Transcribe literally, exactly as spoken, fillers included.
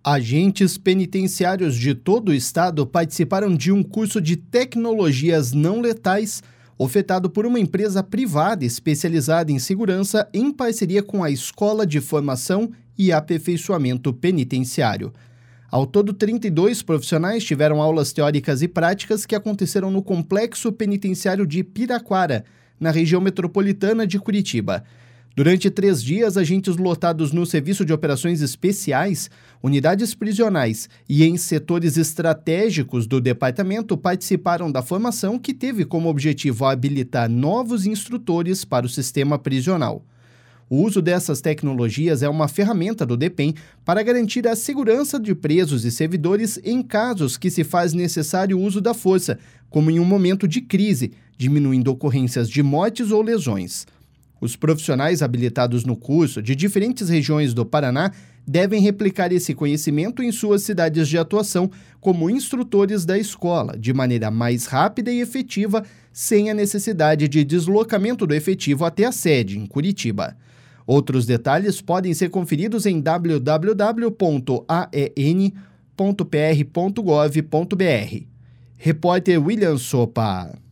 Agentes penitenciários de todo o estado participaram de um curso de tecnologias não letais ofertado por uma empresa privada especializada em segurança em parceria com a Escola de Formação e Aperfeiçoamento Penitenciário. Ao todo, trinta e dois profissionais tiveram aulas teóricas e práticas que aconteceram no Complexo Penitenciário de Piraquara, na região metropolitana de Curitiba. Durante três dias, agentes lotados no Serviço de Operações Especiais, unidades prisionais e em setores estratégicos do departamento participaram da formação que teve como objetivo habilitar novos instrutores para o sistema prisional. O uso dessas tecnologias é uma ferramenta do DEPEN para garantir a segurança de presos e servidores em casos que se faz necessário o uso da força, como em um momento de crise, diminuindo ocorrências de mortes ou lesões. Os profissionais habilitados no curso, de diferentes regiões do Paraná, devem replicar esse conhecimento em suas cidades de atuação como instrutores da escola, de maneira mais rápida e efetiva, sem a necessidade de deslocamento do efetivo até a sede, em Curitiba. Outros detalhes podem ser conferidos em w w w ponto a e n ponto p r ponto gov ponto b r. Repórter William Sopa.